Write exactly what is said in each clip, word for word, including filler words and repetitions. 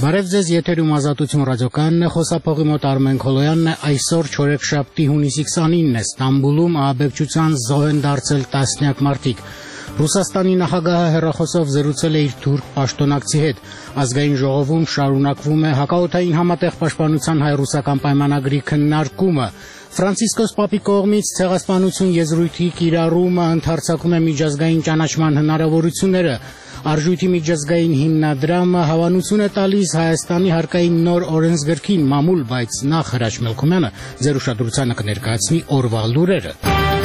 Բարև ձեզ, եթերում Ազատություն ռադիոկայանն է, խոսափողի մոտ Արմեն Քոլոյանն է, այսօր չորեքշաբթի հունիսի քսանինն է, Ստամբուլում ահաբեկչության զոհ են դարձել տասնյակ մարդիկ։ Ռուսաստանի նախագահը հեռախոսով զրուցել է իր թուրք պաշտոնակցի հետ։ Ազգային ժողովում շարունակվում է հակաօդային համատեղ պաշտպանության հայ-ռուսական պայմանագրի քննարկումը։ Ֆրանցիսկոս Պապի կողմից ցեղասպանություն եզրույթի կիրառումը ընդարձակում է միջազգային ճանաչման հնարավորությունները։ Արժույթի միջազգային հիմնադրամը հավանություն է տալիս Հայաստանի հարկային նոր օրենսգրքին մամուլ, բայց նախ Հրաչ Մելքումյանը ձեր ուշադրությանը կներկայացնի օրվա լուրերը։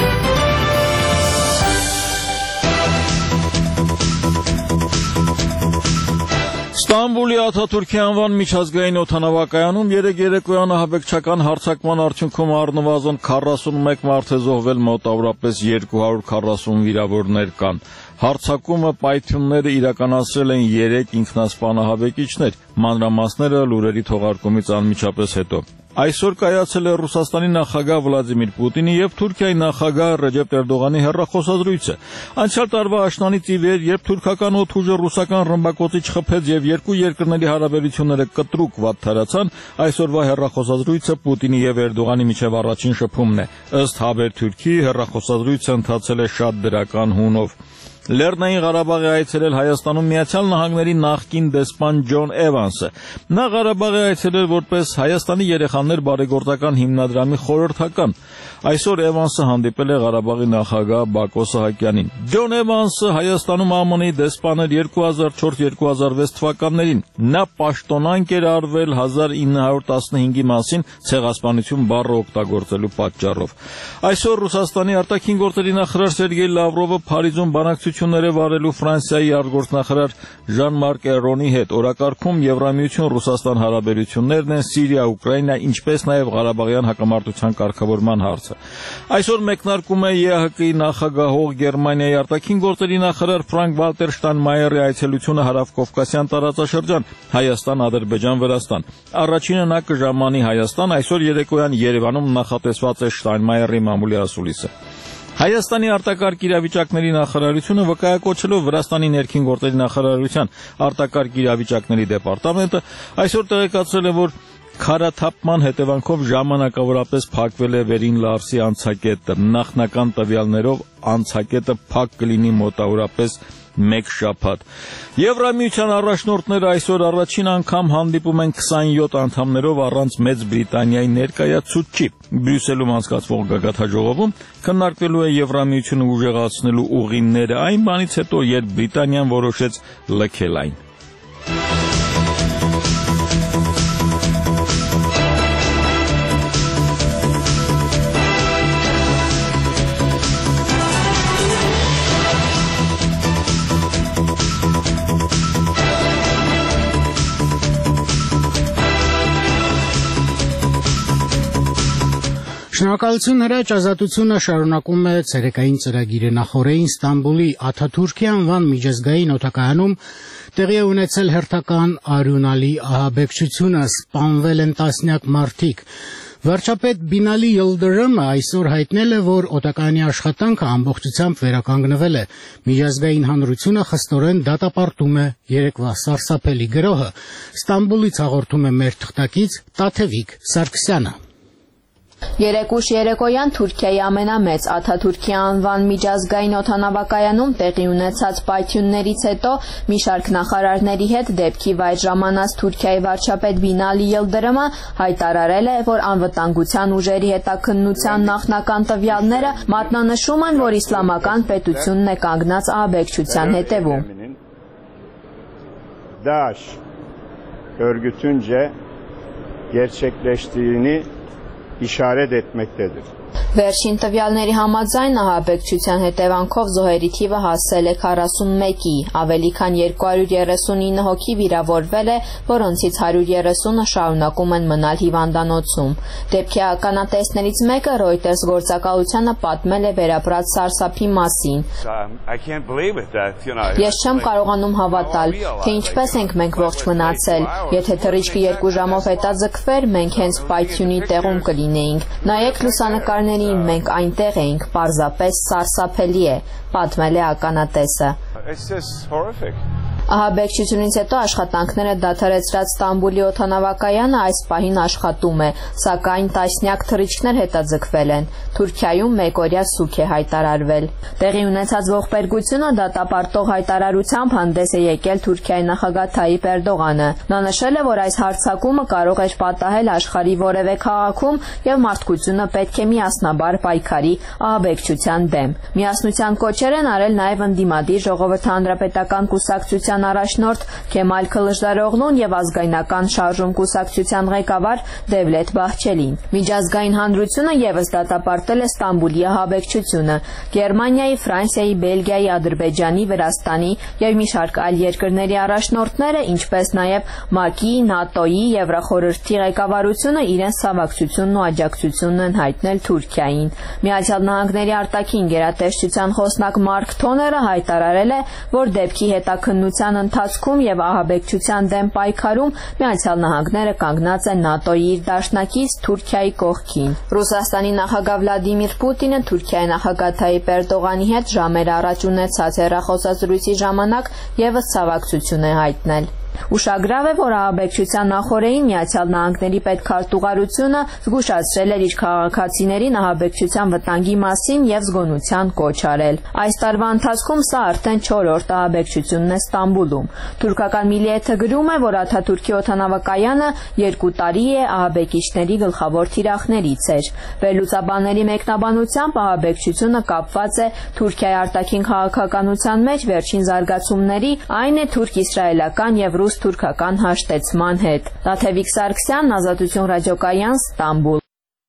Ստամբուլի Աթաթուրքի անվան միջազգային օդանավակայանում երեկ երեկոյան ահաբեկչական հարձակման արդյունքում առնվազն քառասունմեկ մարդ է զոհվել, մոտավորապես երկու հարյուր քառասուն վիրավորներ կան։ Հարձակումը պայթյունները իրականացրել են երեք ինքնասպան ահաբեկիչներ, մանրամասները լուրերի թողարկումից անմիջապես հետո։ Այսօր կայացել է Ռուսաստանի նախագահ Վլադիմիր Պուտինի եւ Թուրքիայի նախագահ Ռեջեփ Էրդողանի հեռախոսազրույցը։ Անցյալ տարվա աշնանից ի վեր, երբ թուրքական օդուժը ռուսական ռմբակոծիչ խփեց եւ երկու երկրների հարաբերությունները կտրուկ վատթարացան, այսօրվա հեռախոսազրույցը Պուտինի եւ Էրդողանի միջև առաջին շփումն է։ Ըստ Haberturk-ի հեռախոսազրույցը ընթացել է շատ դրական հունով։ Լեռնային Ղարաբաղ է այցելել Հայաստանում Միացյալ Նահանգների նախկին դեսպան Ջոն Էվանսը։ Նա Ղարաբաղ է այցելել որպես Հայաստանի երեխաներ բարեգործական հիմնադրամի խորհրդական։ Այսօր Էվանսը հանդիպել է Ղարաբաղի նախագահ Բակո Սահակյանին։ Ջոն Էվանսը Հայաստանում ԱՄՆ-ի դեսպան էր երկու հազար չորս երկու հազար վեց թվականներին։ Նա պաշտոնանկ էր արվել հազար ինը հարյուր տասնհինգի մասին ցեղասպանություն բառը օգտագործելու պատճառով։ Այսօր Ռուսաստանի արտաքին գործերի նախարար Սերգեյ Լավրովը Փարիզում բանակցություններ է վարելու Ֆրանսիայի արտգործնախարար Ժան-Մարկ Էրոնի հետ։ Օրակարգում Եվրամիություն-Ռուսաստան հարաբերություններն են, Սիրիա, Ուկրաինա, ինչպես նաև Ղարաբաղյան հակամարտության կարգավորման հարցը։ Այսօր մեկնարկում է ԵԱՀԿ-ի նախագահող Գերմանիայի արտաքին գործերի նախարար Ֆրանկ Վալտեր Շտայնմայերի այցելությունը հարավկովկասյան տարածաշրջան, Հայաստան, Ադրբեջան, Վրաստան։ Առաջինը նա կժամանի Հայաստան, այսօր երեկոյան Երևանում նախատեսված է Շտայնմայերի մամուլի ասուլիսը։ Հայաստանի արտակարգ իրավիճակների նախարարությունը վկայակոչելով Վրաստանի ներքին գործերի նախարարության արտակարգ իրավիճակների դեպարտամենտը այսօր տեղեկացրել է, որ քարաթափման հետևանքով ժամանակավորապես փակվել է Վերին Լարսի անցակետը։ Նախնական տվյալներով անցակետը փակ կլինի մոտավորապես մեկ շաբաթ։ Եվրամիության առաջնորդները այսօր առաջին անգամ հանդիպում են քսանյոթ անդամներով առանց Մեծ Բրիտանիայի ներկայացուցչի։ Բրյուսելում անցկացվող գագաթնաժողովում քննարկվելու է Եվրամիությունը ուժեղացնելու ուղիները այն բանից հետո, երբ Բրիտանիան որոշեց լքել այն։ Շնորհակալություն Հրաչ, Ազատությունը շարունակում է ցերեկային ծրագիրը։ Նախորդին Ստամբուլի Աթաթուրքի անվան միջազգային օդակայանում տեղի է ունեցել հերթական արյունալի ահաբեկչությունը, սպանվել են տասնյակ մարդիկ։ Վարչապետ Բինալի Յիլդրիմը այսօր հայտնել է, որ օդակայանի աշխատանքը ամբողջությամբ վերականգնվել է։ Միջազգային հանրությունը խստորեն դատապարտում է երեկվա սարսափելի գրոհը։ Ստամբուլից հաղորդում է մեր թղթակից Տաթևիկ Սարգսյանը։ Երեկուշ երեկոյան Թուրքիայի ամենամեծ Աթաթուրքի անվան միջազգային օդանավակայանում տեղի ունեցած պայթյուններից հետո մի շարք նախարարների հետ դեպքի վայր ժամանած Թուրքիայի վարչապետ Բինալի Յիլդրիմը հայտարարել է, որ անվտանգության ուժերի հետաքննության նախնական տվյալները մատնանշում են, որ իսլամական պետությունն է կանգնած ահաբեկչության հետևում։ DAEŞ örgütünce gerçekleştiğini işaret etmektedir. Վերջին տվյալների համաձայն ահաբեկչության հետևանքով զոհերի թիվը հասել է քառասունմեկի, ավելի քան երկու հարյուր երեսունինը հոգի վիրավորվել է, որոնցից հարյուր երեսունը շարունակում են մնալ հիվանդանոցում։ Դեպքի ականատեսներից մեկը Reuters գործակալությանը պատմել է վերապրած սարսափի մասին։ Ես չեմ կարողանում հավատալ, թե ինչպես ենք մենք ողջ մնացել։ Եթե թռիչքը երկու ժամով հետաձգվեր, մենք հենց պայթյունի տեղում կլինեինք։ Նայեք լուսանկարների մենք այնտեղ էինք, պարզապես սարսափելի է, պատմել է ականատեսը։ Ահաբեկչությունից հետո աշխատանքները դադարեցրած Ստամբուլի օդանավակայանը այս պահին աշխատում է, սակայն տասնյակ թռիչքներ հետաձգվել են։ Թուրքիայում մեկօրյա սուգ է հայտարարվել։ Տեղի ունեցած ողբերգությունը դատապարտող հայտարարությամբ հանդես է եկել Թուրքիայի նախագահ Թայիպ Էրդողանը։ Նա նշել է, որ այս հարձակումը կարող էր պատահել աշխարհի որևէ քաղաքում եւ մարդկությունը պետք է միասնաբար պայքարի ահաբեկչության դեմ։ Միասնության կոչեր են արել նաեւ ընդդիմադիր Ժողովրդի հանրապետական կուսակցության առաջնորդ Քեմալ Քլիչդարօղլուն եւ ազգայնական շարժում կուսակցության ղեկավար Դևլետ Բահչելին։ Միջազգային հանրությունը եւս դատապարտել է Ստամբուլի ահաբեկչությունը։ Գերմանիայի, Ֆրանսիայի, Բելգիայի, Ադրբեջանի, Վրաստանի եւ մի շարք այլ երկրների առաջնորդները, ինչպես նաեւ ՄԱԿ-ի, ՆԱՏՕ-ի, Եվրախորհրդի ղեկավարությունը իրենց ցավակցությունն ու աջակցությունն են հայտնել Թուրքիային։ Միացյալ Նահանգների արտաքին գերատեսչության խոսնակ Մարկ Թոները հայտարարել է, որ դեպքի հետաքննության ընթացքում եւ ահաբեկչության դեմ պայքարում Միացյալ Նահանգները կանգնած են ՆԱՏՕ-ի իր դաշնակից Թուրքիայի կողքին։ Ռուսաստանի նախագահ Վլադիմիր Պուտինը Թուրքիայի նախագահ Թայիպ Էրդողանի հետ ժամեր առաջ ունեցած հեռախոսազրույցի ժամանակ եւս ցավակցություն է հայտնել։ Ուշագրավ է, որ ահաբեկչության նախօրեին Միացյալ Նահանգների պետքարտուղարությունը զգուշացրել էր իր քաղաքացիներին ահաբեկչության վտանգի մասին եւ զգոնության կոչ արել։ Այս տարվա ընթացքում սա արդեն չորրորդ ահաբեկչությունն է Ստամբուլում։ Թուրքական Միլիեթը գրում է, որ Աթաթուրքի օդանավակայանը երկու տարի է ահաբեկիչների գլխավոր թիրախներից էր։ Վերլուծաբանների մեկնաբանությամբ ահաբեկչությունը կապված է Թուրքիայի արտաքին քաղաքականության մեջ վերջին զարգացումների, այն է թուրք-իսրայելական եւ ռուս-թուրքական հաշտեցման հետ։ Տաթևիկ Սարգսյան, Ազատություն ռադիոկայան, Ստամբուլ։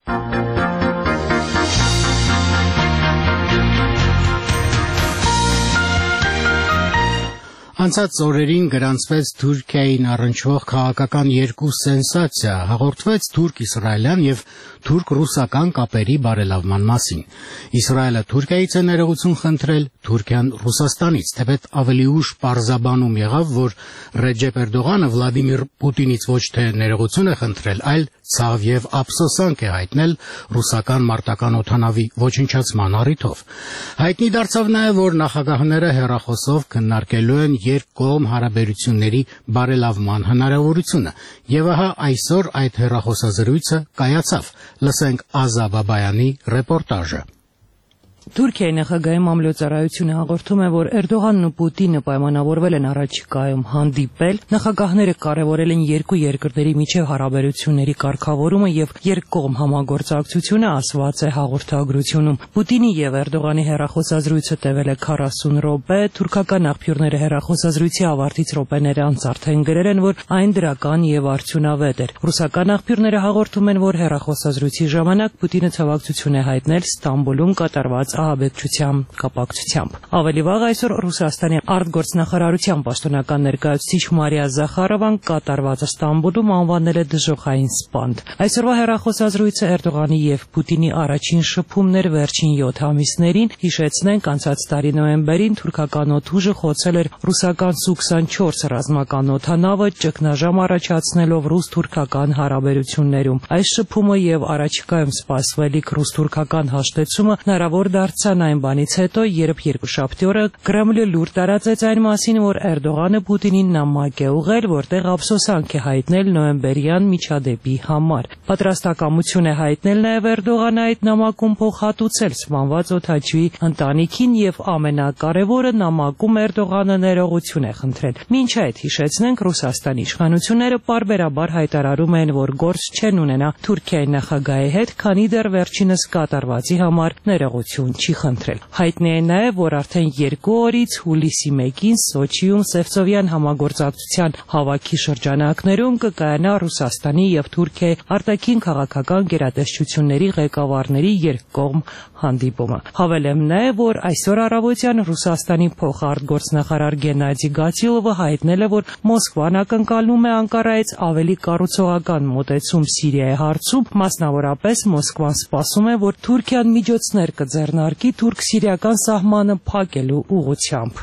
Անցած օրերին գրանցվեց Թուրքիային առնչվող քաղաքական երկու սենսացիա, հաղորդվեց թուրք-իսրայելյան եւ թուրք-ռուսական կապերի բարելավման մասին։ Իսրայելը Թուրքիայից է ներողություն խնդրել, Թուրքիան Ռուսաստանից, թեպետ ավելի ուշ պարզաբանում եղավ, որ Ռեջեփ Էրդողանը Վլադիմիր Պուտինից ոչ թե ներողություն է խնդրել, այլ ցավ եւ ափսոսանք է հայտնել ռուսական մարտական օդանավի ոչնչացման առիթով։ Հայտնի դարձավ նաեւ, որ նախագահները հեռախոսով քննարկելու են երկկողմ հարաբերությունների բարելավման հնարավորությունը, եւ ահա այսօր այդ հեռախոսազրույցը կայացավ։ Լսենք Ազա Բաբայանի ռեպորտաժը։ Թուրքիայի նախագահի մամլոյցարայությունը հաղորդում է, որ Էրդողանն ու Պուտինը պայմանավորվել են առաջիկայում հանդիպել, նախագահները կարևորել են երկու երկրների միջև հարաբերությունների կարգավորումը եւ երկկողմ համագործակցությունը, ասված է հաղորդագրությունում։ Պուտինի եւ Էրդողանի հեռախոսազրույցը տևել է քառասուն րոպե, թուրքական աղբյուրները հեռախոսազրույցի ավարտից րոպեներ անց արդեն գրել են, որ այն դրական եւ արդյունավետ էր։ Ռուսական աղբյուրները հաղորդում են, որ հեռախոսազրույցի ժամանակ Պուտինը ցավակցություն է հայտնել Ստամբուլում կատարված ահաբեկչության կապակցությամբ։ Ավելի վաղ այսօր Ռուսաստանի արտգործնախարարության պաշտոնական ներկայացուցիչ Մարիա Զախարովան կատարվածը Ստամբուլում անվանել է դժոխային սպանդ։ Այսօրվա հեռախոսազրույցը Էրդողանի եւ Պուտինի առաջին շփումներ վերջին յոթ ամիսներին, հիշեցնենք, անցած տարի նոյեմբերին թուրքական օդուժը խոցել էր ռուսական Սու քսանչորս ռազմական օդանավը, ճգնաժամ առաջացնելով ռուս-թուրքական հարաբերություններում։ Այս շփումը եւ առաջիկայում սպասվելիք ռուս-թուրքական հաշտեցումը հնարավոր դարձան այն բանից հետո, երբ երկուշաբթի օրը Կրեմլը լուր տարածեց այն մասին, որ Էրդողանը Պուտինին նամակ է ուղղել, որտեղ ափսոսանք է հայտնել նոյեմբերյան միջադեպի համար։ Պատրաստակամություն է հայտնել նաև Էրդողանը այդ նամակում փոխհատուցել սպանված օդաչուի ընտանիքին եւ ամենակարևորը նամակում Էրդողանը ներողություն է խնդրել։ Մինչ այդ հիշեցնենք, Ռուսաստանի իշխանությունները պարբերաբար հայտարարում են, որ գործ չեն ունենա Թուրքիայի նախագահի հետ, քանի դեռ վերջինս կատարվածի համար ներողություն չի խնդրել։ Հայտնի է նաև, որ արդեն երկու օրից հուլիսի մեկին Սոչիում Սևծովյան համագործակցության հավաքի շրջանակներում կկայանա Ռուսաստանի եւ Թուրքիայի արտաքին քաղաքական գերատեսչությունների ղեկավարների երկկողմ հանդիպումը։ Հավելեմ նաև, որ այսօր առավոտյան Ռուսաստանի փոխարտգործնախարար Գենադի Գատիլովը հայտնել է, որ Մոսկվան ակնկալում է Անկարայից ավելի կառուցողական մոտեցում Սիրիայի հարցում, մասնավորապես Մոսկվան սպասում է, որ Թուրքիան միջոցներ կձեռնարկի թուրք-սիրիական սահմանը փակելու ուղղությամբ։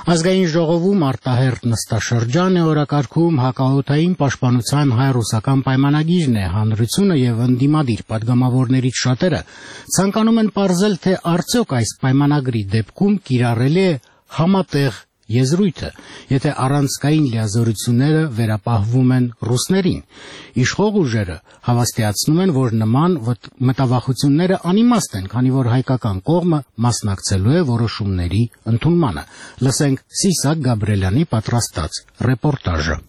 Ազգային ժողովում արտահերթ նստաշրջան է, օրակարգում հակաօդային պաշտպանության հայ-ռուսական պայմանագիրն է։ Հանրությունը եւ ընդդիմադիր падգամավորներից շատերը ցանկանում են պարզել, թե արդյոք այս պայմանագրի դեպքում կիրառելի է համատեղ եզրույթը, եթե առանցքային լիազորությունները վերապահվում են ռուսներին։ Իշխող ուժերը հավաստիացնում են, որ նման մտավախությունները անիմաստ են, քանի որ հայկական կողմը մասնակցելու է որոշումների ընդունմանը։ Լսենք Սիսակ Գաբրելյանի պատրաստած ռեպորտաժը։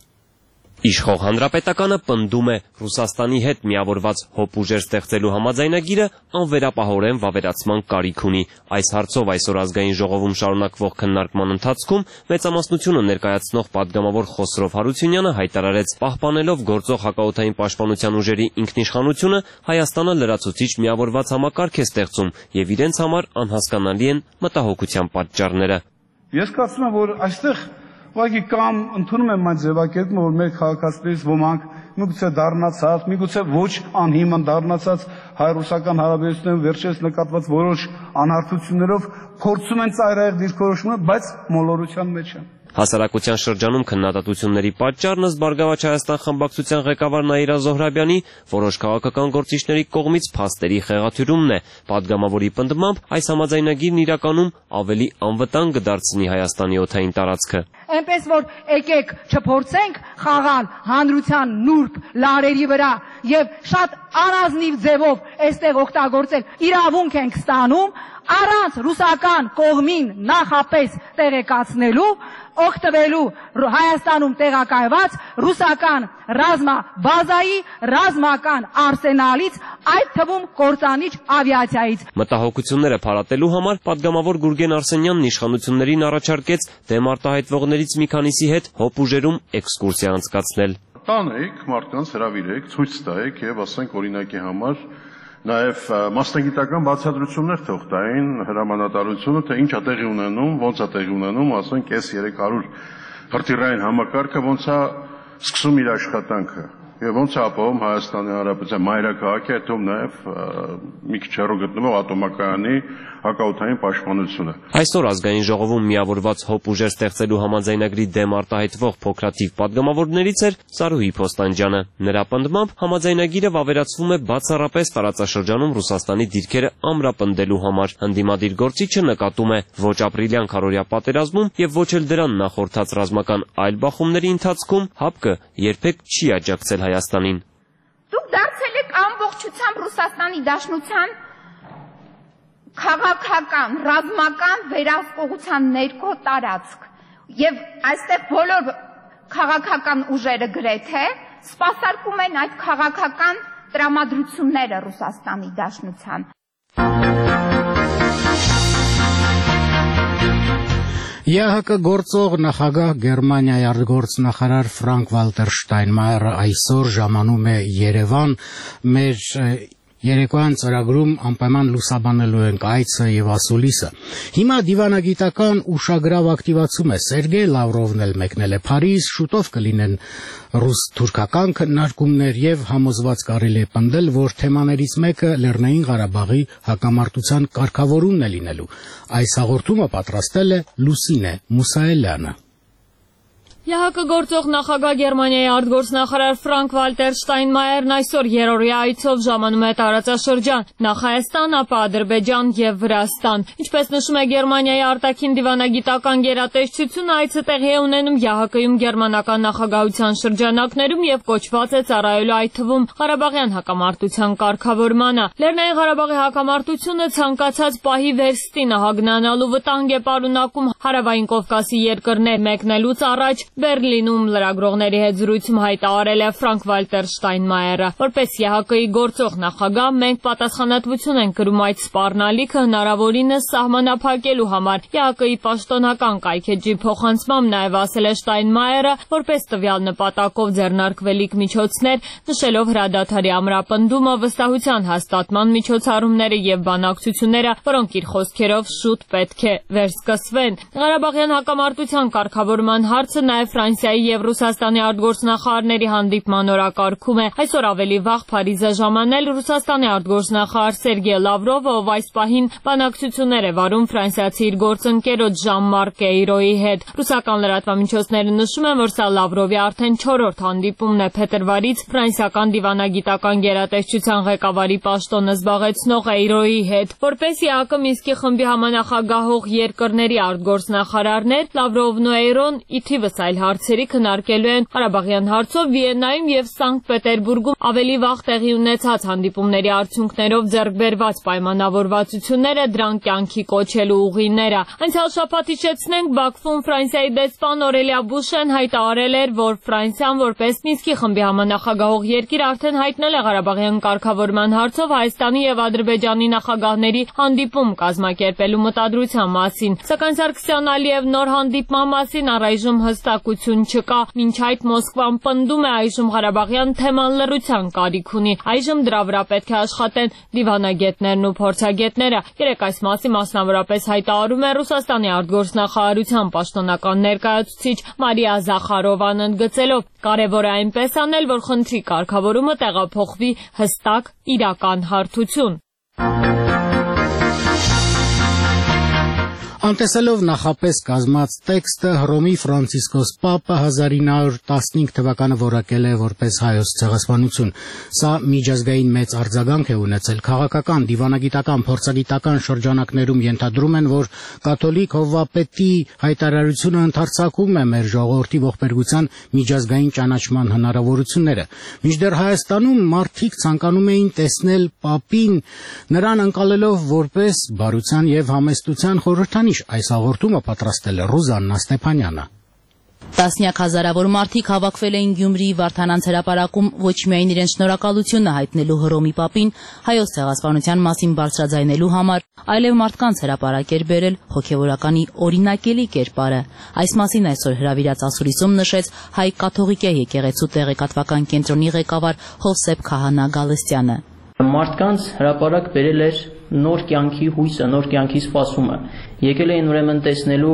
Իշխող հանրապետականը պնդում է Ռուսաստանի հետ միավորված հոպուժեր ստեղծելու համաձայնագիրը անվերապահորեն վավերացման կարիք ունի։ Այս հարցով այսօր ազգային ժողովում շարունակվող քննարկման ընթացքում մեծամասնությունը ներկայացնող падգամավոր Խոսրով Հարությունյանը հայտարարեց, պահպանելով գործող հակաօդային պաշտպանության ուժերի ինքնիշխանությունը, Հայաստանը լրացուցիչ միավորված համակարգ է ստեղծում եւ իրենց համար անհասկանալի են մտահոգության պատճառները։ Ես կարծում եմ, որ այստեղ Ուղղակի կամ ընդունում եմ այն ձևակերպումը, որ մեր քաղաքացիներից ոմանք միգուցե դառնացած, միգուցե ոչ անհիմն դառնացած հայ-ռուսական հարաբերություններում վերջերս նկատված որոշ անհարթություններով փորձում են ծայրահեղ դիրքորոշումը, բայց մոլորության մեջ են։ Հասարակության շրջանում քննադատությունների պատճառն ըստ Բարգավաճ Հայաստան խմբակցության ղեկավար Նաիրա Զոհրաբյանի որոշ քաղաքական գործիչների կողմից փաստերի խեղաթյուրումն է։ Падգամավորի պնդմամբ այս համաձայնագիրն իրականում ավելի անվտանգ կդարձնի Հայաստանի օդային տարածքը։ Այնպես որ եկեք չփորձենք խաղալ հանրության նուրբ լարերի վրա եւ շատ անազնիվ ձևով այստեղ օգտագործել իրավունք ենք ստանում առանց ռուսական կողմին նախապես տեղեկացնելու օգտվելու Հայաստանում տեղակայված ռուսական ռազմաբազայի ռազմական արսենալից, այդ թվում կործանիչ ավիացիայից։ Մտահոգությունները փարատելու համար падգամավոր Գուրգեն Արսենյանն իշխանություններին առաջարկեց դեմ արտահայտվողներից մի քանիսի հետ հոպուժերում էքսկուրսիա անցկացնել։ Տանեք, մարդկանց հրավիրեք, ցույց տայեք եւ ասենք օրինակի համար նաև մասնագիտական բացատրություններ թող տային հրամանատարությունը, թե ինչ է տեղի ունենում, ոնց է տեղի ունենում, ասենք այս երեք հարյուր հրթիռային համակարգը ոնց է սկսում իր աշխատանքը եւ ոնց է ապահովում Հայաստանի Հանրապետության մայրաքաղաքի, հետո նաև մի քիչ հեռու գտնվող ատոմակայանի հակաօդային պաշտպանությունը։ Այսօր ազգային ժողովում միավորված հոպուժեր ստեղծելու համաձայնագրի դեմ արտահայտվող փոքրաթիվ падգամավորներից էր Սարուհի Փոստանջյանը։ Նրա պնդմամբ համաձայնագիրը վավերացվում է բացառապես տարածաշրջանում Ռուսաստանի դիրքերը ամրապնդելու համար։ Ընդդիմադիր գործիչը նկատում է ոչ ապրիլյան քարոզիա պատերազմում եւ ոչ էլ դրան նախորդած ռազմական այլ բախումների ընթացքում ՀԱՊԿ երբեք չի աջակցել Հայաստանին։ Դուք դարձել եք ամբողջությամբ Ռուսաստանի Դաշնության քաղաքական, ռազմական վերահսկողության ներքո տարածք եւ այստեղ բոլոր քաղաքական ուժերը գրեթե սպասարկում են այդ քաղաքական տրամադրությունները Ռուսաստանի Դաշնության։ ԵԱՀԿ գործող նախագահ Գերմանիայի արտգործնախարար Ֆրանկ Վալտեր Շտայնմայերը այսօր ժամանում է Երևան։ Մեր երեկոյան ծրագրում անպայման լուսաբանելու ենք այցը եւ ասուլիսը։ Հիմա դիվանագիտական ուշագրավ ակտիվացում է։ Սերգեյ Լավրովն էլ մեկնել է Փարիզ, շուտով կլինեն ռուս-թուրքական քննարկումներ եւ համոզված կարելի է պնդել, որ թեմաներից մեկը Լեռնային Ղարաբաղի հակամարտության կարգավորումն է լինելու։ Այս հաղորդումը պատրաստել է Լուսինե Մուսայելյանը։ ԵԱՀԿ գործող նախագահ Գերմանիայի արտգործնախարար Ֆրանկ Վալտեր Շտայնմայերն այսօր երրորդյա այցով ժամանում է տարածաշրջան, նախ Հայաստան, ապա Ադրբեջան եւ Վրաստան։ Ինչպես նշում է Գերմանիայի արտաքին դիվանագիտական գերատեսչությունը, այցը տեղի է ունենում ԵԱՀԿ-ում գերմանական նախագահության շրջանակներում եւ կոչված է ծառայելու այդ թվում Ղարաբաղյան հակամարտության կարգավորմանը։ Լեռնային Ղարաբաղի հակամարտությունը ցանկացած պահի վերստինը հագնանալու վտանգ է պարունակում Հարավային Կովկասի երկրներ մեկնելուց առաջ Բերլինում լրագրողների հետ զրույցում հայտարարել է Ֆրանկ Վալտեր Շտայնմայերը, որպես ԵԱՀԿ-ի գործող նախագահ մենք պատասխանատվություն ենք կրում այդ սպառնալիքը հնարավորինս սահմանափակելու համար։ ԵԱՀԿ-ի պաշտոնական կայքեջի փոխանցմամբ նաև ասել է Շտայնմայերը, որպես տվյալ նպատակով ձեռնարկվելիք միջոցներ, նշելով հրադադարի ամրապնդումը, վստահության հաստատման միջոցառումները եւ բանակցությունները, որոնք իր խոսքերով շուտ պետք է վերսկսվեն։ Ղարաբաղյան հակամարտության կարգավորման հարցը նաև Ֆրանսիայի եւ Ռուսաստանի արտգործնախարարների հանդիպման օրակարգում է։ Այսօր ավելի վաղ Փարիզ է ժամանել Ռուսաստանի արտգործնախարար Սերգեյ Լավրովը, ով այս պահին բանակցություններ է վարում ֆրանսիացի իր գործընկերոջ Ժան-Մարկ Էյրոյի հետ։ Ռուսական լրատվամիջոցները նշում են, որ սա Լավրովի արդեն չորրորդ հանդիպումն է փետրվարից ֆրանսիական դիվանագիտական գերատեսչության ղեկավարի պաշտոնը զբաղեցնող Էյրոյի հետ։ Որպես ԵԱԿ Մինսկի խմբի համանախագահող երկրների արտգործնախարարներ, Լավրովն ու Էյրոն ի թիվս այլ հարցերի քննարկելու են Ղարաբաղյան հարցով Վիեննայում եւ Սանկտ Պետերբուրգում ավելի վաղ տեղի ունեցած հանդիպումների արդյունքներով ձեռք բերված պայմանավորվածությունները, դրանք կյանքի կոչելու ուղիները։ Անցյալ շաբաթ հիշեցնենք, Բաքվում Ֆրանսիայի դեսպան Օրելիա Բուշեն հայտարարել էր, որ Ֆրանսիան որպես Մինսկի խմբի համանախագահող երկիր արդեն հայտնել է Ղարաբաղյան կարգավորման հարցով Հայաստանի եւ Ադրբեջանի նախագահների հանդիպում կազմակերպելու մտադրության մասին։ Սակայն Սարգսյան Ալիև նոր հանդիպման մասին առայժմ հստակություն չկա։ Մինչ այդ Մոսկվան պնդում է այժմ Ղարաբաղյան թեման լռության կարիք ունի։ Այժմ դրա վրա պետք է աշխատեն դիվանագետներն ու փորձագետները։ Երեք այս մասի մասնավորապես հայտարարում է Ռուսաստանի արտգործնախարարության պաշտոնական ներկայացուցիչ Մարիա Զախարովան, ընդգծելով. կարևոր է այնպես անել, որ խնդրի կարգավորումը տեղափոխվի հստակ իրական հարթություն։ Անտեսելով նախապես կազմած տեքստը, Հռոմի Ֆրանցիսկոս Պապը հազար ինը հարյուր տասնհինգ թվականը որակել է որպես հայոց ցեղասպանություն։ Սա միջազգային մեծ արձագանք է ունեցել։ Քաղաքական, դիվանագիտական, փորձագիտական շրջանակներում ենթադրում են, որ կաթոլիկ հովվապետի հայտարարությունը ընդարձակում է մեր ժողովրդի ողբերգության միջազգային ճանաչման հնարավորությունները։ Մինչդեռ Հայաստանում մարդիկ ցանկանում էին տեսնել Պապին, նրան ընկալելով որպես բարության եւ համեստության խորհրդանիշ։ Այս հաղորդումը պատրաստել է Ռուզաննա Ստեփանյանը։ Տասնյակ հազարավոր մարդիկ հավաքվել էին Գյումրիի Վարդանանց հրապարակում ոչ միայն իրենց շնորհակալությունը հայտնելու Հռոմի Պապին, հայոց ցեղասպանության մասին բարձրաձայնելու համար, այլև մարդկանց հրապարակ էր բերել հոգևորականի օրինակելի կերպարը։ Այս մասին այսօր հրավիրած ասուլիսում նշեց հայ կաթողիկե եկեղեցու տեղեկատվական կենտրոնի ղեկավար Հովսեփ Քահանա Գալստյանը։ Մարդկանց հրապարակ բերել էր նոր կյանքի հույսը, նոր կյանքի սպասումը։ Եկել էին ուրեմն տեսնելու,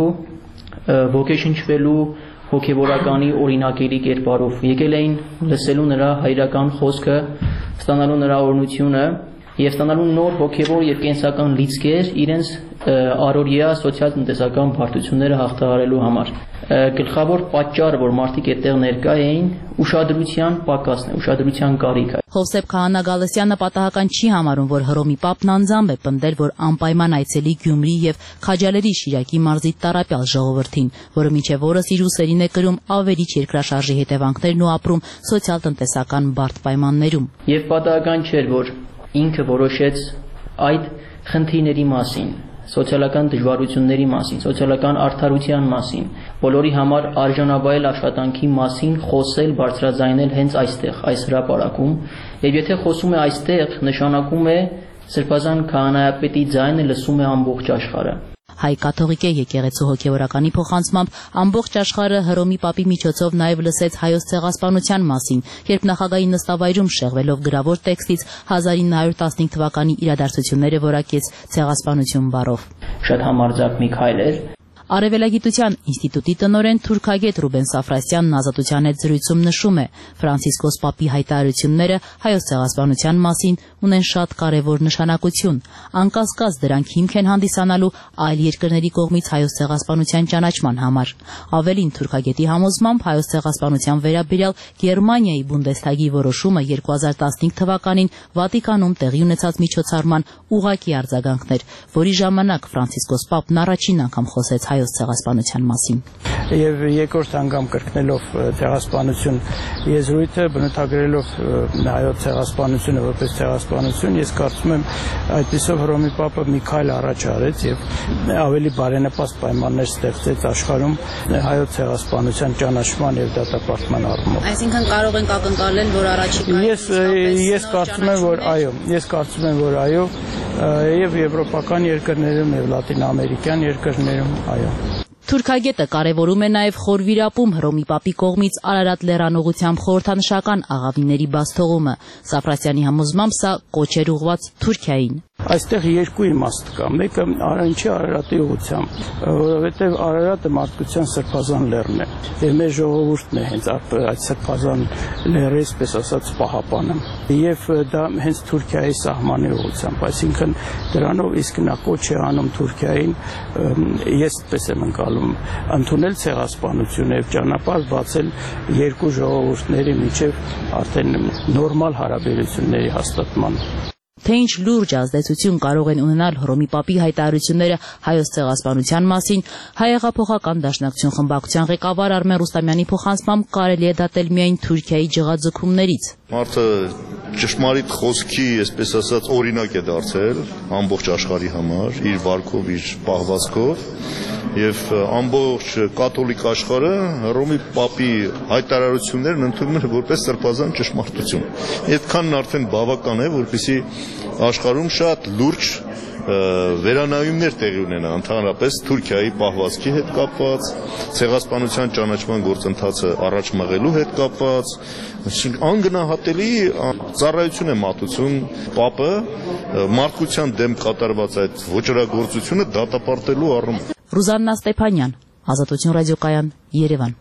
ոգեշնչվելու հոգևորականի օրինակելի կերպարով։ Եկել էին լսելու նրա հայրական խոսքը, ստանալու նրա օրհնությունը եւ ստանալու նոր հոգևոր եւ կենսական լիցքեր իրենց առօրյա սոցիալ-տնտեսական բարդությունները հաղթահարելու համար։ Գլխավոր պատճառը, որ մարդիկ այդտեղ ներկա էին, ուշադրության պակասն է, ուշադրության կարիքը։ Հովսեփ Քահանա Գալստյանը պատահական չի համարում, որ Հռոմի Պապն անձամբ է պնդել, որ անպայման այցելի Գյումրի եւ Քաջալերի Շիրակի մարզի տառապյալ ժողովրդին, որը մինչեւ օրս իր ուսերին է կրում ավերիչ երկրաշարժի հետևանքներն ու ապրում սոցիալ-տնտեսական բարդ պայմաններում։ Եվ պատահական չէր, որ ինքը որոշեց այդ խնդիրների մասին, սոցիալական դժվարությունների մասին, սոցիալական արդարության մասին, բոլորի համար արժանավայել աշխատանքի մասին խոսել, բարձրաձայնել հենց այստեղ, այս հրապարակում, եւ եթե խոսում է այստեղ, նշանակում է Սրբազան քահանայապետի ձայնը լսում է ամբողջ աշխարհը։ Հայ կաթողիկե եկեղեցու հոգևորականի փոխանցմամբ ամբողջ աշխարհը Հռոմի Պապի միջոցով նաև լսեց հայոց ցեղասպանության մասին, երբ նախագահի նստավայրում շեղվելով գրավոր տեքստից հազար ինը հարյուր տասնհինգ թվականի իրադարձությունները որակեց ցեղասպանություն բառով։ Շատ համարձակ մի քայլ էր։ Արևելագիտության ինստիտուտի տնօրեն թուրքագետ Ռուբեն Սաֆրասյանն Ազատության հետ զրույցում նշում է. Ֆրանցիսկոս Պապի հայտարարությունները հայոց ցեղասպանության մասին ունեն շատ կարևոր նշանակություն։ Անկասկած դրանք հիմք են հանդիսանալու այլ երկրների կողմից հայոց ցեղասպանության ճանաչման համար։ Ավելին, թուրքագետի համոզմամբ հայոց ցեղասպանության վերաբերյալ Գերմանիայի Բունդեսթագի որոշումը երկու հազար տասնհինգ թվականին Վատիկանում տեղի ունեցած միջոցառման ուղղակի արձագանքն էր, որի ժամանակ Ֆրանցիսկոս Պապն առաջին անգամ խոսեց հայոց ցեղասպանության մասին։ Եվ երկրորդ անգամ կրկնելով ցեղասպանություն եզրույթը, բնութագրելով հայոց ցեղասպանությունը որպես ցեղասպանություն, ես կարծում եմ այդպիսով Հռոմի Պապը մի քայլ առաջ արեց եւ ավելի բարենպաստ պայմաններ ստեղծեց աշխարհում հայոց ցեղասպանության ճանաչման եւ դատապարտման առումով։ Այսինքն կարող ենք ակնկալել, որ առաջիկայում Ես ես կարծում եմ, որ այո, ես կարծում եմ, որ այո, եւ եվրոպական երկրներում եւ լատինամերիկյան երկրներում այո։ Թուրքագետը կարևորում է նաև խորվիրապում Հռոմի Պապի կողմից Արարատ լեռան խորհրդանշական աղավինների բաց թողումը։ Սաֆրասյանի համոզմամբ սա կոչ էր ուղղված Թուրքիային։ Այստեղ երկու իմաստ կա։ Մեկը Արարատի Արարատի ուղղությամբ, որովհետև Արարատը մարդկության սրբազան լեռն է։ Եվ մեր ժողովուրդն է հենց այդ սրբազան լեռի, այսպես ասած, պահապանը։ Եվ դա հենց Թուրքիայի սահմանի ուղղությամբ, այսինքն դրանով իսկ նա կոչ է անում Թուրքիային, ես այդպես եմ ընկալում, ընդունել ցեղասպանությունը եւ ճանապարհ բացել երկու ժողովուրդների միջև արդեն նորմալ հարաբերությունների հաստատման։ Թե ինչ լուրջ ազդեցություն կարող են ունենալ Հռոմի Պապի հայտարարությունները հայոց ցեղասպանության մասին, Հայեղափոխական դաշնակցություն խմբակցության ղեկավար Արմեն Ռուստամյանի փոխանցմամբ կարելի է դատել միայն Թուրքիայի ջղաձգումներից։ Մարդը ճշմարիտ խոսքի, այսպես ասած, օրինակ է դարձել ամբողջ աշխարհի համար, իր վարքով, իր պահվածքով, եւ ամբողջ կաթոլիկ աշխարհը Հռոմի Պապի հայտարարություններն ընդունում են որպես սրբազան ճշմարտություն։ Այդքանն արդեն բավական է, որպեսզի աշխարհում շատ լուրջ վերանայումներ տեղի ունենա ընդհանրապես Թուրքիայի պահվածքի հետ կապված, ցեղասպանության ճանաչման գործընթացը առաջ մղելու հետ կապված, անգնահատելի ծառայություն է մատուցում Պապը մարդկության դեմ կատարված այդ ոճրագործությունը դատապարտելու առումով։ Ռուզաննա Ստեփանյան, Ազատություն ռադիոկայան, Երևան։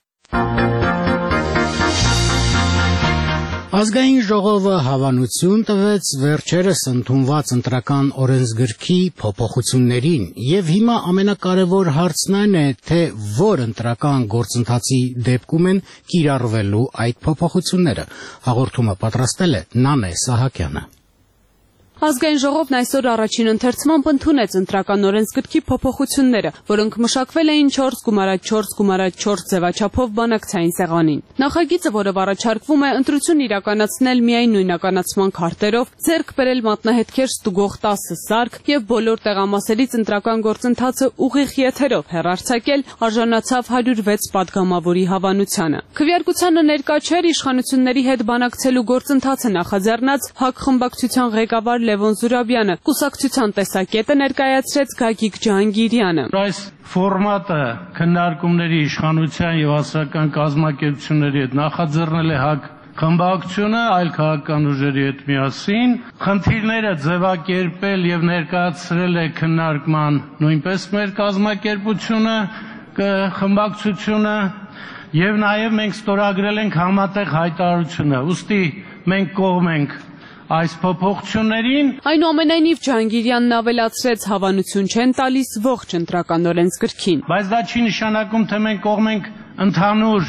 Ազգային ժողովը հավանություն տվեց վերջերս ընդունված ընտրական օրենսգրքի փոփոխություններին, եւ հիմա ամենակարևոր հարցն այն է, թե որ ընտրական գործընթացի դեպքում են կիրառվելու այդ փոփոխությունները։ Հաղորդումը պատրաստել է Նանե Սահակյանը։ Ազգային ժողովն այսօր առաջին ընթերցմամբ ընդունեց ընտրական օրենսգրքի փոփոխությունները, որոնք մշակվել էին չորս գումարած չորս գումարած չորս ձևաչափով բանակցային սեղանին։ Նախագիծը, որով առաջարկվում է ընտրություն իրականացնել միայն նույնականացման քարտերով, ձեռք բերել մատնահետքեր ստուգող տասը սարք եւ բոլոր տեղամասերից ընտրական գործընթացը ուղիղ եթերով հեռարձակել, արժանացավ հարյուր վեց պատգամավորի հավանությանը։ Քվեարկությանը ներկա չէր իշխանությունների հետ բանակցելու գործընթացը նախաձեռնած ՀԱԿ խմբակցության ղեկավար Լևոն Զուրաբյանը, կուսակցության տեսակետը ներկայացրեց Գագիկ Ջահանգիրյանը։ Այս ֆորմատը քննարկումների իշխանության եւ հասարակական կազմակերպությունների հետ նախաձեռնել է ՀԱԿ խմբակցությունը, այլ քաղաքական ուժերի հետ միասին, խնդիրները ձևակերպել եւ ներկայացրել է քննարկման նույնպես մեր կազմակերպությունը, խմբակցությունը եւ նաեւ մենք ստորագրել ենք համատեղ հայտարարությունը, ուստի մենք կողմ ենք այս փոփոխություններին։ Այնուամենայնիվ Ջահանգիրյանն ավելացրեց, հավանություն չեն տալիս ողջ ընտրական օրենսգրքին։ Բայց դա չի նշանակում, թե մենք կողմ ենք ընդհանուր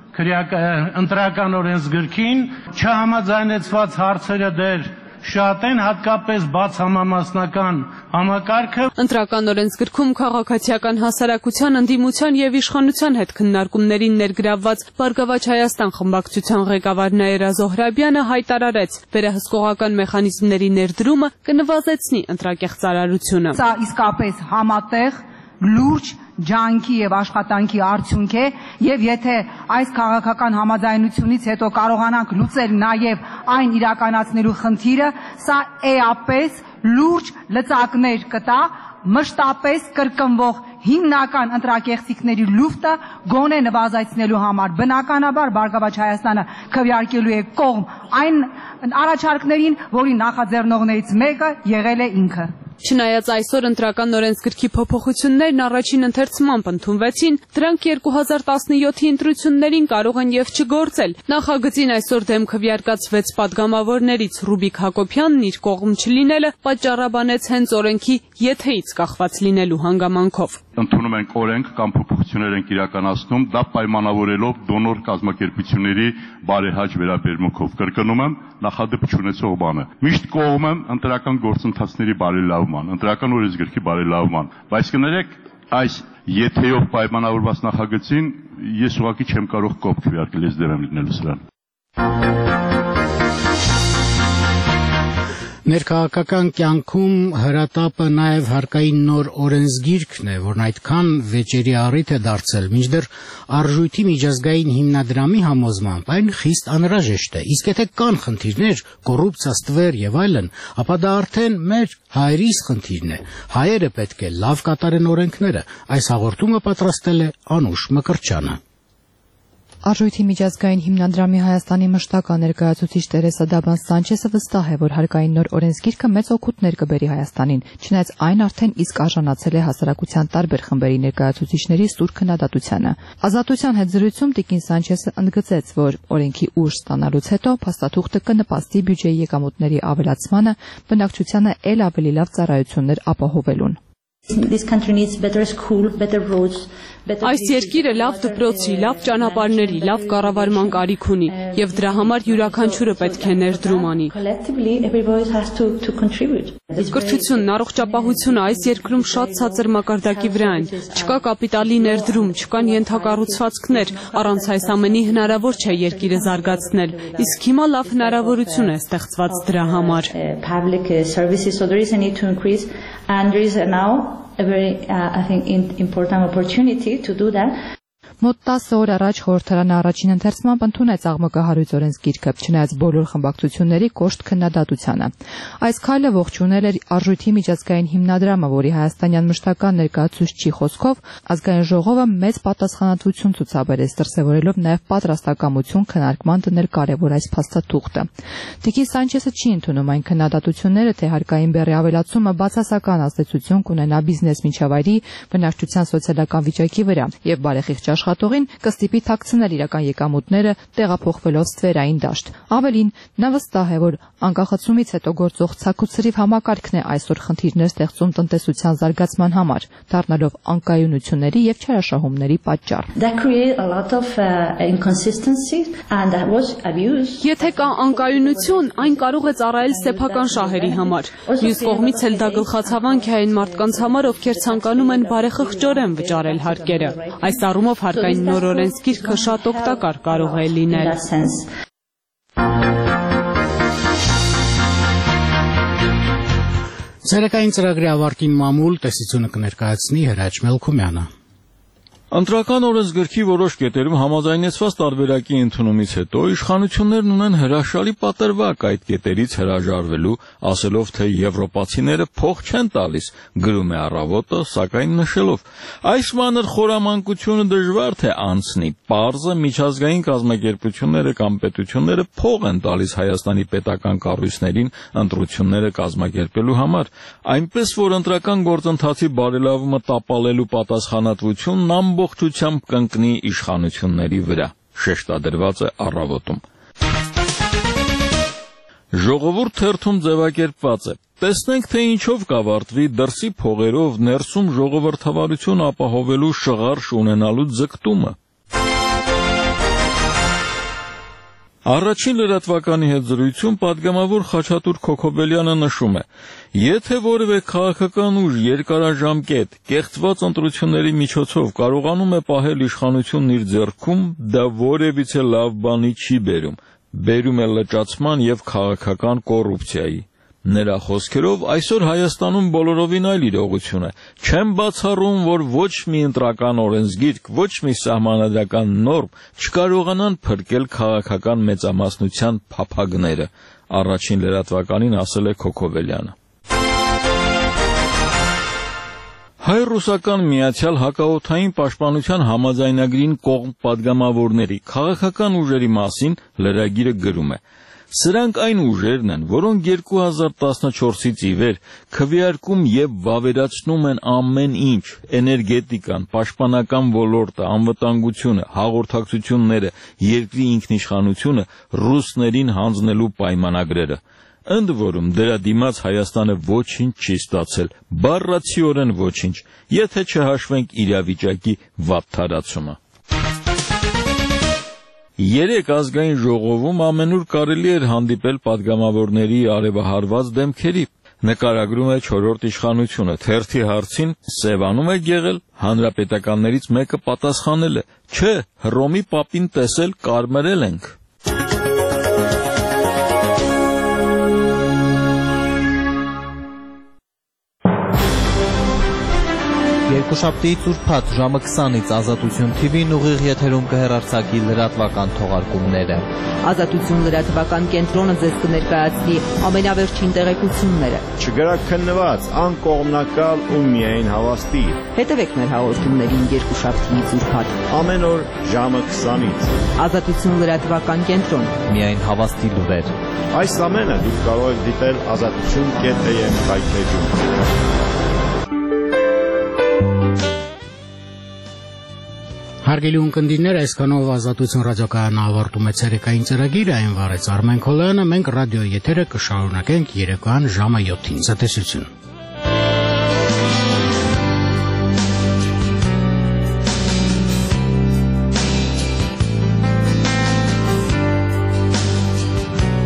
ընտրական օրենսգրքին, չհամաձայնեցված հարցերը դեռ շատ են, հատկապես բաց համամասնական համակարգը։ Ընտրական օրենսգրքում քաղաքացիական հասարակության ընդդիմության եւ իշխանության հետ քննարկումներին ներգրավված Բարգավաճ Հայաստան խմբակցության ղեկավար Նաիրա Զոհրաբյանը հայտարարեց, վերահսկողական մեխանիզմների ներդրումը կնվազեցնի ընտրակեղծարարությունը։ Սա իսկապես համատեղ լուրջ ջանքի եւ աշխատանքի արդյունք է, եւ եթե այս քաղաքական համաձայնությունից հետո կարողանանք լուծել նաեւ այն իրականացնելու խնդիրը, սա էապես լուրջ լծակներ կտա մշտապես կրկնվող հիմնական ընտրակեղծիքների լուֆտը գոնե նվազեցնելու համար։ Բնականաբար Բարգավաճ Հայաստանը քվեարկելու է կողմ այն առաջարկներին, որի նախաձեռնողներից մեկը եղել է ինքը։ Չնայած այսօր ընտրական օրենսգրքի փոփոխություններն առաջին ընթերցմամբ ընդունվեցին, դրանք երկու հազար տասնյոթի ընտրություններին կարող են եւ չգործել։ Նախագծին այսօր դեմ քվեարկած վեց պատգամավորներից Ռուբիկ Հակոբյանն իր կողմ չլինելը պատճառաբանեց հենց օրենքի եթեից կախված լինելու հանգամանքով։ Ընդունում ենք օրենք կամ փոփոխություններ ենք իրականացնում, դա պայմանավորելով դոնոր կազմակերպությունների բարեհաճ վերաբերմունքով։ Կրկնում եմ, նախադեպ չունեցող բանը։ Միշտ կողմ եմ ընտրական գործընթացների բարելավման, ընտրական օրենսգրքի բարելավման, բայց կներեք, այս եթեով պայմանավորված նախագծին ես ուղղակի չեմ կարող կողմ քվեարկել, ես դեմ եմ լինելու սրան։ Ներքաղաքական կյանքում հրատապը նաև հարկային նոր օրենսգիրքն է, որն այդքան վեճերի առիթ է դարձել, մինչդեռ արժույթի միջազգային հիմնադրամի համոզմամբ այն խիստ անհրաժեշտ է, իսկ եթե կան խնդիրներ, կոռուպցիա, ստվեր եւ այլն, ապա դա արդեն մեր հայերիս խնդիրն է։ Հայերը պետք է լավ կատարեն օրենքները։ Այս հաղորդումը պատրաստել է Անուշ Մկրտչյանը։ Արժույթի միջազգային հիմնադրամի Հայաստանի մշտական ներկայացուցիչ Տերեսա Դաբան Սանչեսը վստահ է, որ հարկային նոր օրենսգիրքը մեծ օգուտներ կբերի Հայաստանին, չնայած այն արդեն իսկ արժանացել է հասարակության տարբեր խմբերի ներկայացուցիչների սուր քննադատությանը։ Ազատության հետ զրույցում տիկին Սանչեսը ընդգծեց, որ օրենքի ուժ ստանալուց հետո փաստաթուղթը կնպաստի բյուջեի եկամուտների ավելացմանը, բնակչությանը ել ավելի լավ ծառայություններ ապահովելուն։ This country needs better school, better roads, better Այս երկիրը լավ դպրոցի, լավ ճանապարհների, լավ կառավարման կարիք ունի, եւ դրա համար յուրաքանչյուրը պետք է ներդրում անի։ Collectively everybody has to to contribute. Կրթությունն, առողջապահությունը այս երկրում շատ ցածր մակարդակի վրա են։ Չկա կապիտալի ներդրում, չկան ենթակառուցվածքներ, առանց այս ամենի հնարավոր չէ երկիրը զարգացնել։ Իսկ հիմա լավ հնարավորություն է ստեղծված դրա համար։ Public services, so there is a need to increase, and there is now a very, uh, I think, in, important opportunity to do that. Մոտ տասը օր առաջ խորհրդարանը առաջին ընթերցմամբ ընդունեց աղմկահարույց օրենսգիրքը, չնայած բոլոր խմբակցությունների կոշտ քննադատությանը։ Այս քայլը ողջունել էր Արժույթի միջազգային հիմնադրամը, որի հայաստանյան մշտական ներկայացուցչի խոսքով ազգային ժողովը մեծ պատասխանատվություն ցուցաբերեց, դրսևորելով նաև պատրաստակամություն քննարկման դնել կարևոր այս փաստաթուղթը։ Տիկին Սանչեսը չի ընդունում այն քննադատությունները, թե հարկային բեռի ավելացումը բացասական ազդեցություն կունենա բիզնես միջավայրի, բնակչության սոցիալական վիճակի վրա եւ բարեխիղճ աշխատողին կստիպի թաքցնել իրական եկամուտները տեղափոխվելով ստվերային դաշտ։ Ավելին, նա վստահ է, որ անկախացումից հետո գործող ցակուցրիվ համակարգն է այսօր խնդիրներ ստեղծում տնտեսության զարգացման համար, դառնալով անկայունությունների եւ չարաշահումների պատճառ։ That create a lot of uh, inconsistency and that was abuse. Եթե կա անկայունություն, այն կարող է ծառայել սեփական շահերի համար։ Մյուս կողմից էլ դա գլխացավանք է այն մարդկանց համար, ովքեր ցանկանում են բարեխղճորեն վճարել հարկերը։ Այս առումով հարկային նոր օրենսգիրքը շատ օգտակար կարող է լինել։ Ցերեկային ծրագրի ավարտին մամուլ տեսությունը կներկայացնի Հրաչ Մելքումյանը։ Ընտրական օրենսգրքի որոշ կետերում համաձայնեցված տարբերակի ընդունումից հետո իշխանություններն ունեն հրաշալի պատրվակ այդ կետերից հրաժարվելու, ասելով, թե եվրոպացիները փող չեն տալիս, գրում է Առավոտը, սակայն նշելով. այս մանր խորամանկությունը դժվար թե անցնի, պարզը միջազգային կազմակերպությունները կամ պետությունները փող են տալիս Հայաստանի պետական կառույցներին ընտրությունները կազմակերպելու համար, այնպես որ ընտրական գործընթացի բարելավումը տապալելու պատասխանատվությունն ամբողջությամբ կընկնի իշխանությունների վրա, շեշտադրված է Առավոտում։ Ժողովուրդ թերթում ձևակերպված է. տեսնենք, թե ինչով կավարտվի դրսի փողերով ներսում ժողովրդավարություն ապահովելու շղարշ ունենալու ձգտումը։ Առաջին լրատվականի հետ զրույցում պատգամավոր Խաչատուր Քոքոբելյանը նշում է. եթե որևէ քաղաքական ուժ երկարաժամկետ կեղծված ընտրությունների միջոցով կարողանում է պահել իշխանությունն իր ձեռքում, դա որևիցե լավ բանի չի բերում, բերում է լճացման եւ քաղաքական կոռուպցիայի։ Նրա խոսքերով այսօր Հայաստանում բոլորովին այլ իրողություն է։ Չեմ բացառում, որ ոչ մի ընտրական օրենսգիրք, ոչ մի սահմանադրական նորմ չկարողանան փրկել քաղաքական մեծամասնության փափագները, առաջին լրատվականին ասել է Քոքոբելյանը։ Հայ-ռուսական միացյալ հակաօդային պաշտպանության համաձայնագրին կողմ պատգամավորների քաղաքական ուժերի մասին լրագիրը գրում է. Սրանք այն ուժերն են, որոնք երկու հազար տասնչորսից ի վեր քվեարկում եւ վավերացնում են ամեն ինչ՝ էներգետիկան, պաշտպանական ոլորտը, անվտանգությունը, հաղորդակցությունները, երկրի ինքնիշխանությունը ռուսներին հանձնելու պայմանագրերը։ Ընդ որում դրա դիմաց Հայաստանը ոչինչ չի ստացել, բառացիորեն ոչինչ, եթե չհաշվենք իրավիճակի վատթարացումը։ Երեք ազգային ժողովում ամենուր կարելի էր հանդիպել պատգամավորների արևահարված դեմքերի։ Նկարագրում է չորրորդ իշխանությունը, թերթի հարցին Սևանում է եղել, հանրապետականներից մեկը պատասխանել է. չէ, Հռոմի պապին տեսել կարմրել ենք։ Երկուշաբթի ծուրփաթ ժամը քսանից Ազատություն Թի Վին ուղիղ եթերում կհեռարձակի լրատվական թողարկումները։ Ազատություն լրատվական կենտրոնը ձեզ կներկայացնի ամենավերջին տեղեկությունները։ Չգրաքննված, անկողմնակալ ու միայն հավաստի։ Հետևեք մեր հաղորդումներին Երկուշաբթի ծուրփաթ ամեն օր ժամը քսանից։ Ազատություն լրատվական կենտրոն։ Միայն հավաստի լուրեր։ Այս ամենը դուք կարող եք դիտել ազատություն կետ է եմ հայտնեջում։ Հարգելի ունկնդիրներ, այսքանով Ազատություն ռադիոկայանը ավարտում է ցերեկային ծրագիրը, այն վարեց Արմեն Քոլյանը, մենք ռադիոյի եթերը կշարունակենք երեկոյան ժամը յոթին։ Ցտեսություն։